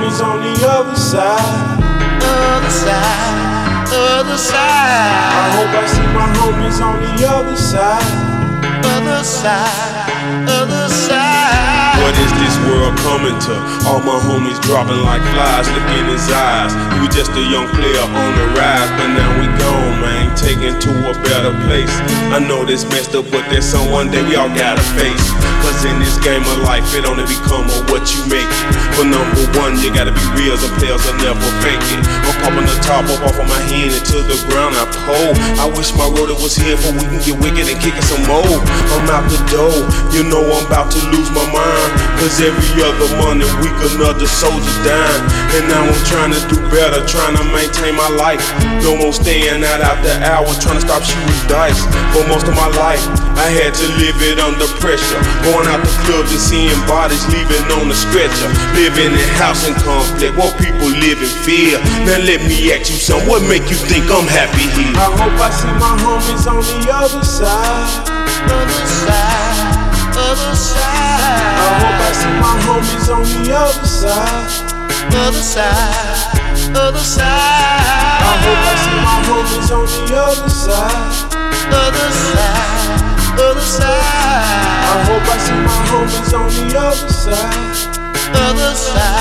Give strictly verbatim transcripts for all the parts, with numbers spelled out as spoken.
homies on the other side. Other side, other side. I hope I see my homies on the other side. Other side, other side. What is this world coming to? All my homies dropping like flies. Look in his eyes. He was just a young player on the rise, but now we gone, man, taken to a better place. I know this messed up, but there's someone that we all gotta face. Cause in this game of life, it only become of what you make it. For number one, you gotta be real. Some players will never fake it. I'm popping the top up off of my hand into the ground I pull. I wish my rotor was here for we can get wicked and kicking some more. I'm out the door, you know I'm about to lose my mind. Cause every other month and week another soldier dying. And now I'm trying to do better, trying to maintain my life. No more staying out after hours, trying to stop shooting dice. For most of my life, I had to live it under pressure. Going out the club and seeing bodies leaving on the stretcher. Living in housing conflict, while people live in fear. Now let me ask you something, what make you think I'm happy here? I hope I see my homies on the other side. Other side, other side. I hope I see my homies on the other side. Other side, other side. I hope I see my homies on the other side. Other side, other side. I hope I see my homies on the other side. Other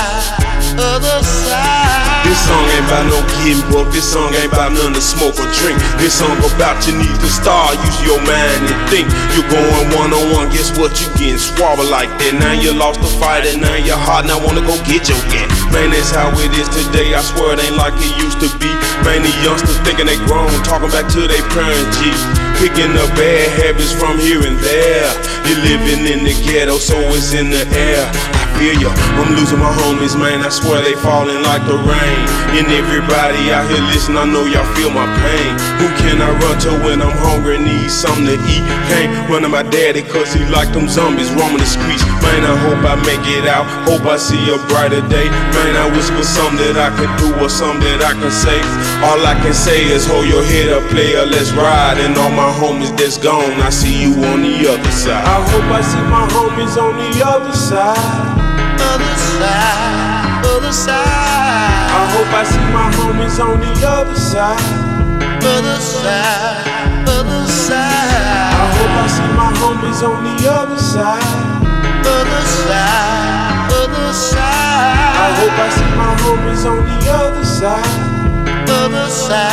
side, other side. This song ain't about no getting booked. This song ain't about none to smoke or drink. This song about you need to start. Use your mind and think. You're going one on one. Guess what? You getting swabbled like that. Now you lost the fight and now your heart. Now wanna go get your gat. Man, that's how it is today. I swear it ain't like it used to be. Man, the youngsters thinking they grown, talking back to their parents. G, picking up bad habits from here and there. You're living in the ghetto, so it's in the air. I feel ya. I'm losing my homies, man. I swear they falling like the rain. And everybody out here listen, I know y'all feel my pain. Who can I run to when I'm hungry and need something to eat? Can't run to my daddy cause he like them zombies roaming the streets. Man, I hope I make it out. Hope I see a brighter day. Man, I wish for something that I could do or something that I can say. All I can say is hold your head up, player, let's ride. And all my homies that's gone, I see you on the other side. I hope I see my homies on the other side. Other side, other side. I hope I see my homies on the other side. Other side, other side. I hope I see my homies on the other side. Other side, other side. I hope I see my homies on the other side. Other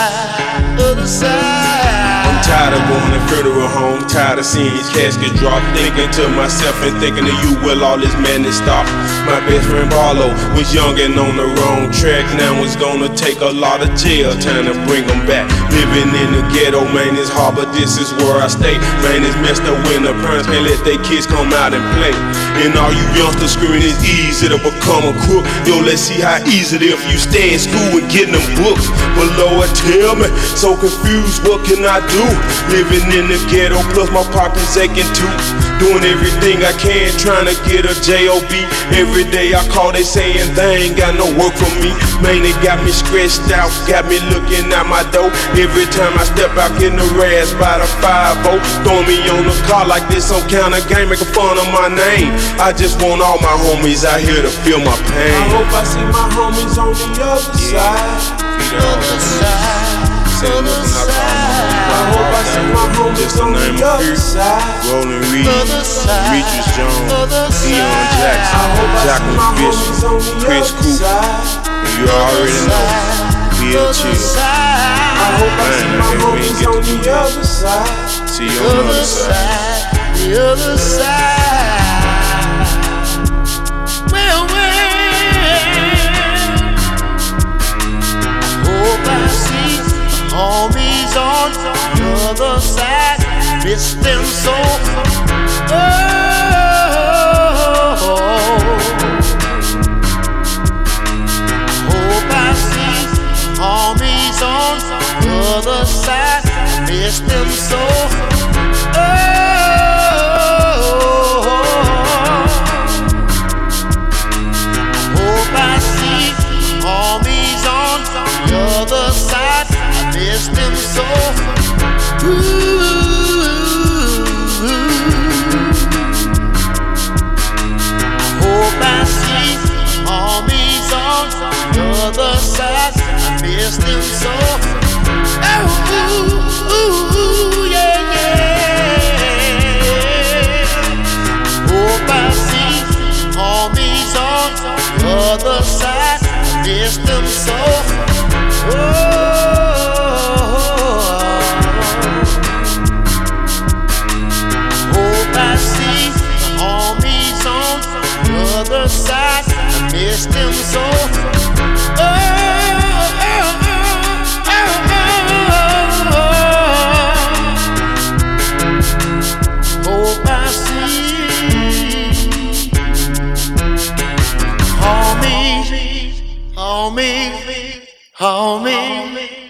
side, other side. I'm tired of going to funeral home, tired of seeing his casket drop. Thinking to myself and thinking of you, will all this madness stop? My best friend Barlow was young and on the wrong track. Now it's gonna take a lot of jail time to bring him back. Living in the ghetto, man, it's hard, but this is where I stay. Man, it's messed up when the parents can't let their kids come out and play. And all you youngsters screaming it's easy to become a crook. Yo, let's see how easy it is if you stay in school and getting them books. But Lord, tell me, so confused, what can I do? Living in the ghetto, plus my pockets aching too. Doing everything I can, trying to get a job. Every day I call, they saying they ain't got no work for me. Man, they got me scratched out, got me looking out my door. Every time I step out in the razz by the five oh, throwing me on the car like this some kind of game, making fun of my name. I just want all my homies out here to feel my pain. I hope I see my homies on the other side. Other side, other side. I hope I see my homies on the other side. Rolling Reed, Other side, Demetrius Jones, other Dion side. Jackson, I hope I see Jacqueline my Bishop, homies on the Chris other Cooper. side. You already know. Bill Chill. I hope I see my homies on the other side. See you on the other side. The other side. Well, well, hope I see the homies on the other side. Miss them so. Oh, hope I see the homies on the other side. Miss them so. Oh. miss them so. Oh, hope I see the homies on the other side. I miss them so. Oh, oh, oh, oh, oh. Hope I see homies, homies, homies.